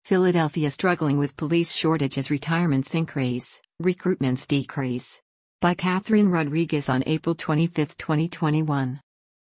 Philadelphia struggling with police shortage as retirements increase, recruitments decrease. By Catherine Rodriguez on April 25, 2021.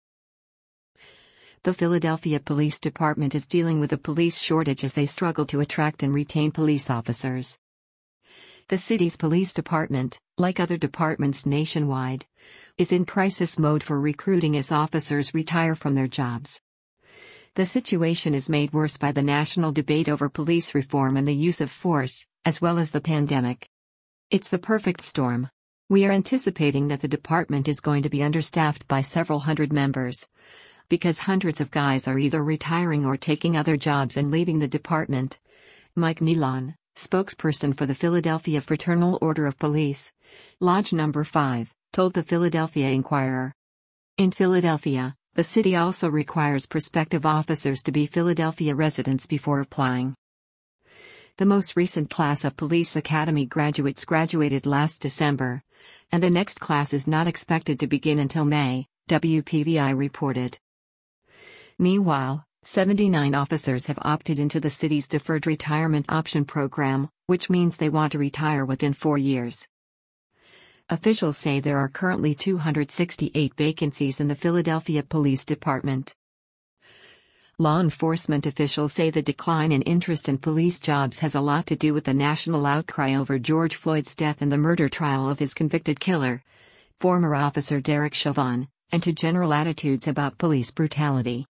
The Philadelphia Police Department is dealing with a police shortage as they struggle to attract and retain police officers. The city's police department, like other departments nationwide, is in crisis mode for recruiting as officers retire from their jobs. The situation is made worse by the national debate over police reform and the use of force, as well as the pandemic. It's the perfect storm. We are anticipating that the department is going to be understaffed by several hundred members, because hundreds of guys are either retiring or taking other jobs and leaving the department. Mike Milon, spokesperson for the Philadelphia Fraternal Order of Police, Lodge Number 5, told the Philadelphia Inquirer. In Philadelphia, the city also requires prospective officers to be Philadelphia residents before applying. The most recent class of Police Academy graduates graduated last December, and the next class is not expected to begin until May, WPVI reported. Meanwhile, 79 officers have opted into the city's Deferred Retirement Option program, which means they want to retire within 4 years. Officials say there are currently 268 vacancies in the Philadelphia Police Department. Law enforcement officials say the decline in interest in police jobs has a lot to do with the national outcry over George Floyd's death and the murder trial of his convicted killer, former officer Derek Chauvin, and to general attitudes about police brutality.